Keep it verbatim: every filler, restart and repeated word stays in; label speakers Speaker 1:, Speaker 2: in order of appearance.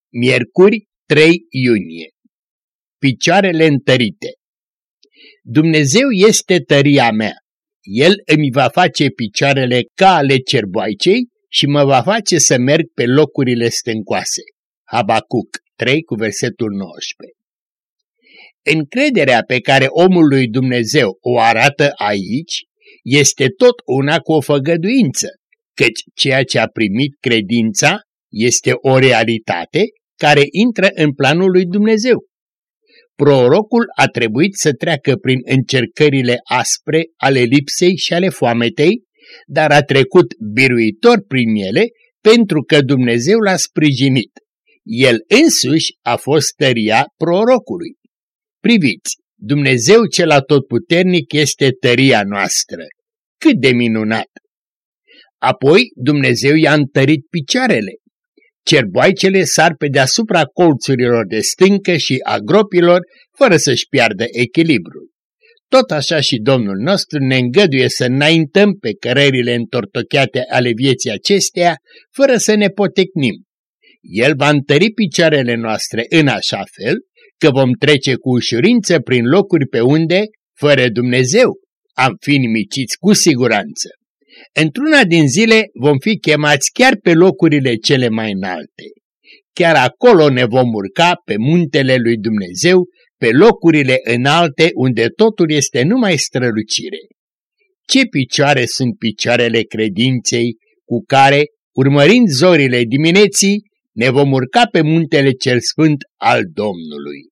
Speaker 1: Miercuri, trei iunie. Picioarele întărite. Dumnezeu este tăria mea. El îmi va face picioarele ca ale cerboaicei și mă va face să merg pe locurile stâncoase. Habacuc trei cu versetul nouăsprezece. Încrederea pe care omul lui Dumnezeu o arată aici este tot una cu o făgăduință, căci ceea ce a primit credința este o realitate care intră în planul lui Dumnezeu. Prorocul a trebuit să treacă prin încercările aspre ale lipsei și ale foametei, dar a trecut biruitor prin ele pentru că Dumnezeu l-a sprijinit. El însuși a fost tăria prorocului. Priviți, Dumnezeu cel atotputernic este tăria noastră. Cât de minunat! Apoi Dumnezeu i-a întărit picioarele. Cerboaicele sar pe deasupra colțurilor de stâncă și a gropilor fără să-și piardă echilibrul. Tot așa și Domnul nostru ne îngăduie să înaintăm pe cărările întortocheate ale vieții acesteia fără să ne potecnim. El va întări picioarele noastre în așa fel că vom trece cu ușurință prin locuri pe unde, fără Dumnezeu, am fi nimiciți cu siguranță. Într-una din zile vom fi chemați chiar pe locurile cele mai înalte. Chiar acolo ne vom urca pe muntele lui Dumnezeu, pe locurile înalte unde totul este numai strălucire. Ce picioare sunt picioarele credinței cu care, urmărind zorile dimineții, ne vom urca pe muntele cel sfânt al Domnului.